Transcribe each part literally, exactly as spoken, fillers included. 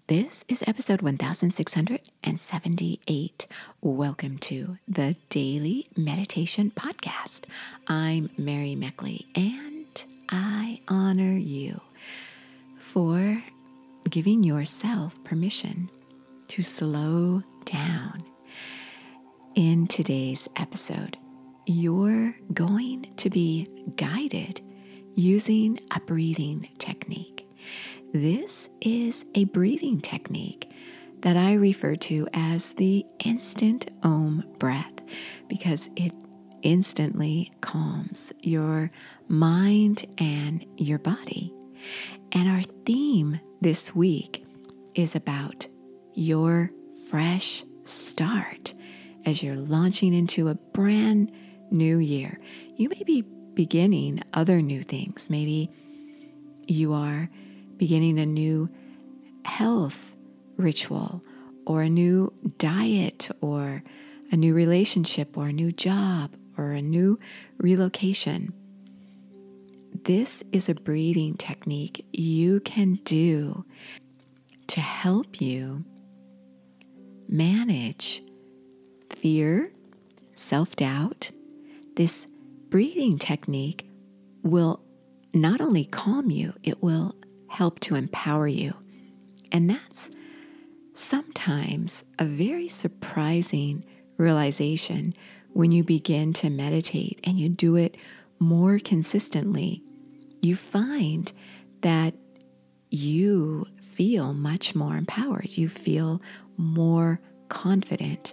This is episode one thousand six hundred seventy-eight. Welcome to the Daily Meditation Podcast. I'm Mary Meckley, and I honor you for giving yourself permission to slow down. In today's episode, you're going to be guided using a breathing technique. This is a breathing technique that I refer to as the instant Om breath because it instantly calms your mind and your body. And our theme this week is about your fresh start as you're launching into a brand new year. You may be beginning other new things. Maybe you are beginning a new health ritual or a new diet or a new relationship or a new job or a new relocation. This is a breathing technique you can do to help you manage fear, self-doubt. This breathing technique will not only calm you, it will help to empower you. And that's sometimes a very surprising realization when you begin to meditate and you do it more consistently. You find that you feel much more empowered. You feel more confident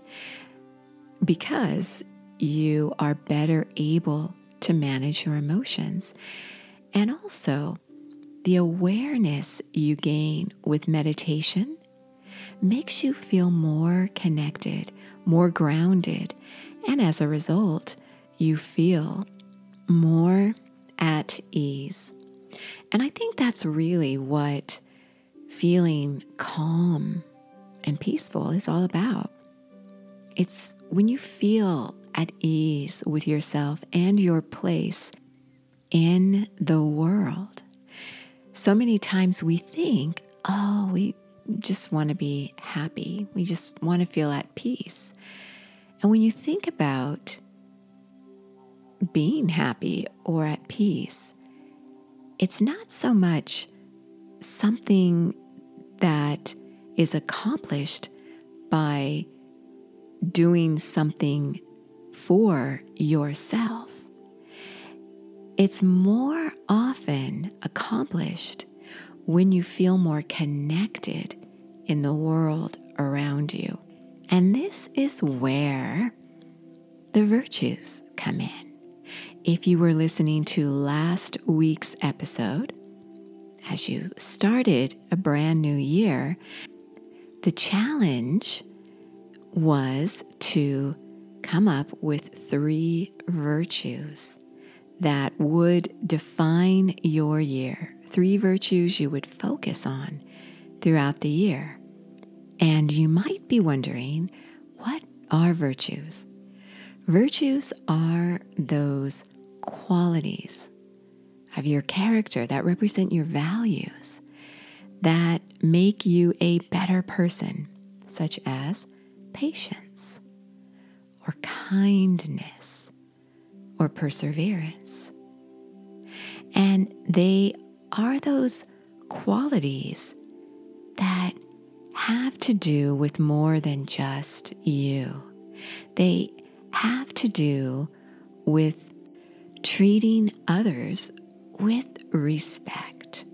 because you are better able to manage your emotions. And also, the awareness you gain with meditation makes you feel more connected, more grounded, and as a result, you feel more at ease. And I think that's really what feeling calm and peaceful is all about. It's when you feel at ease with yourself and your place in the world. So many times we think, oh, we just want to be happy. We just want to feel at peace. And when you think about being happy or at peace, it's not so much something that is accomplished by doing something for yourself. It's more often accomplished when you feel more connected in the world around you. And this is where the virtues come in. If you were listening to last week's episode, as you started a brand new year, the challenge was to come up with three virtues that would define your year. Three virtues you would focus on throughout the year. And you might be wondering, what are virtues? Virtues are those qualities of your character that represent your values, that make you a better person, such as patience or kindness or perseverance. And they are those qualities that have to do with more than just you. They have to do with treating others with respect.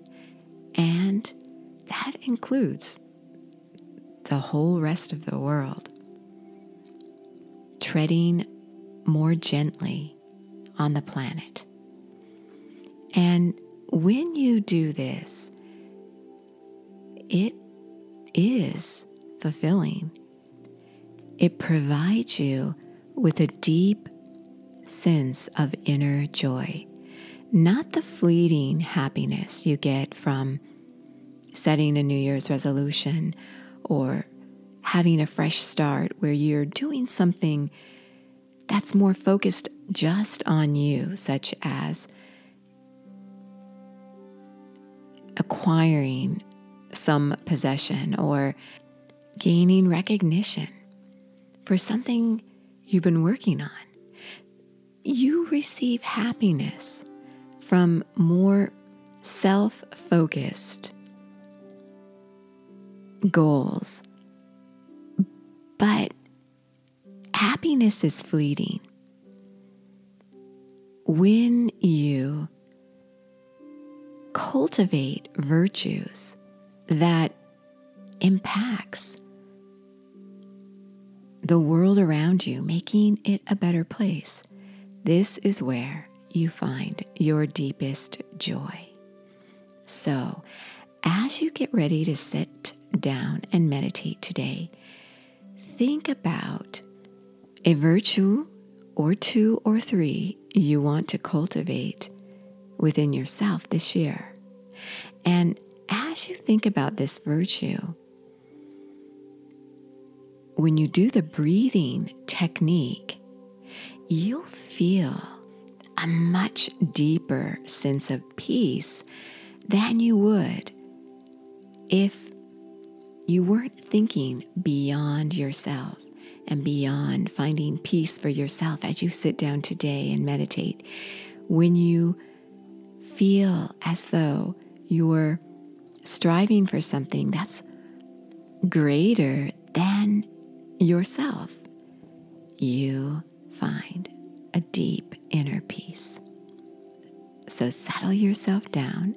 And that includes the whole rest of the world. Treading more gently on the planet. And when you do this, it is fulfilling. It provides you with a deep sense of inner joy, not the fleeting happiness you get from setting a New Year's resolution or having a fresh start where you're doing something that's more focused just on you, such as acquiring some possession or gaining recognition for something you've been working on. You receive happiness from more self-focused goals. But happiness is fleeting. When you cultivate virtues that impacts the world around you, making it a better place, this is where you find your deepest joy. So, as you get ready to sit down and meditate today, think about a virtue or two or three you want to cultivate within yourself this year. And as you think about this virtue, when you do the breathing technique, you'll feel a much deeper sense of peace than you would if you weren't thinking beyond yourself and beyond finding peace for yourself as you sit down today and meditate. When you feel as though you're striving for something that's greater than yourself, you find a deep inner peace. So settle yourself down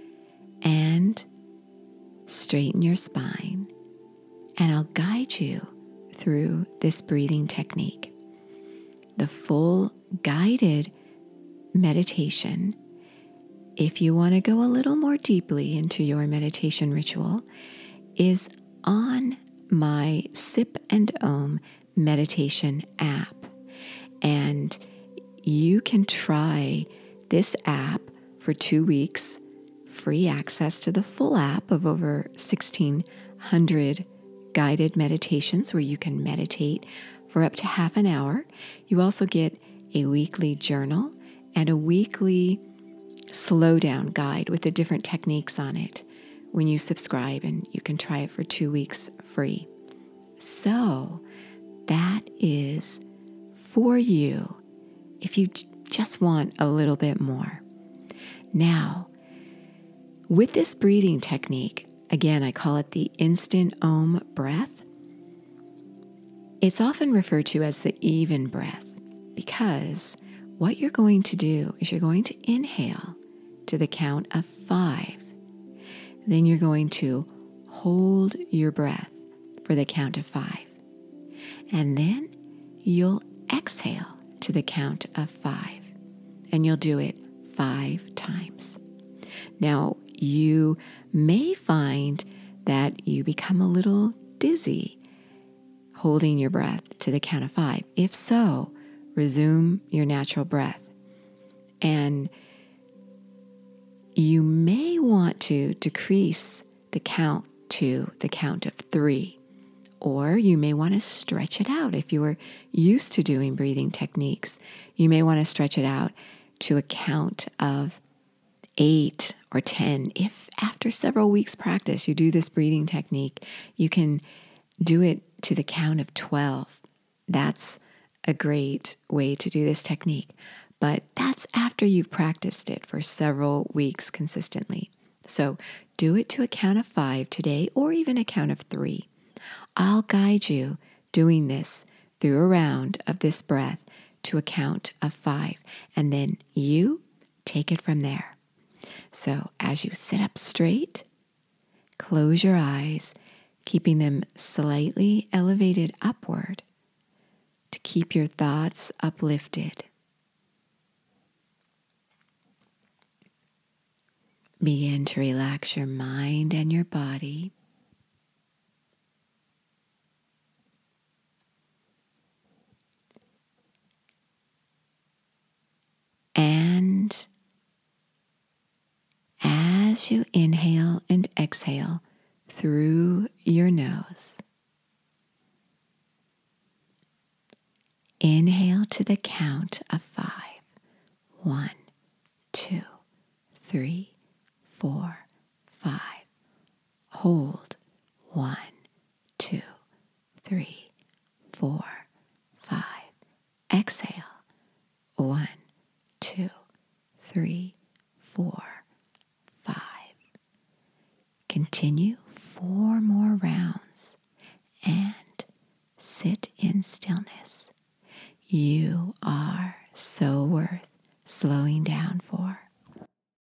and straighten your spine, and I'll guide you through this breathing technique. The full guided meditation, if you want to go a little more deeply into your meditation ritual, is on my Sip and Om meditation app. And you can try this app for two weeks, free access to the full app of over sixteen hundred guided meditations where you can meditate for up to half an hour. You also get a weekly journal and a weekly slow down guide with the different techniques on it when you subscribe, and you can try it for two weeks free. So that is for you if you j- just want a little bit more. Now, with this breathing technique, again, I call it the instant Om breath. It's often referred to as the even breath because what you're going to do is you're going to inhale to the count of five. Then you're going to hold your breath for the count of five. And then you'll exhale to the count of five. And you'll do it five times. Now, you may find that you become a little dizzy holding your breath to the count of five. If so, resume your natural breath. And you may want to decrease the count to the count of three, or you may want to stretch it out. If you were used to doing breathing techniques, you may want to stretch it out to a count of eight or ten. If after several weeks practice you do this breathing technique, you can do it to the count of twelve. That's a great way to do this technique. But that's after you've practiced it for several weeks consistently. So do it to a count of five today, or even a count of three. I'll guide you doing this through a round of this breath to a count of five, and then you take it from there. So as you sit up straight, close your eyes, keeping them slightly elevated upward to keep your thoughts uplifted. Begin to relax your mind and your body. And as you inhale and exhale through your nose, inhale to the count of five. One, two, three, four, five. Hold. One, two, three, four, five. Exhale. One, two, three, four, five. Continue four more rounds and sit in stillness. You are so worth slowing down for.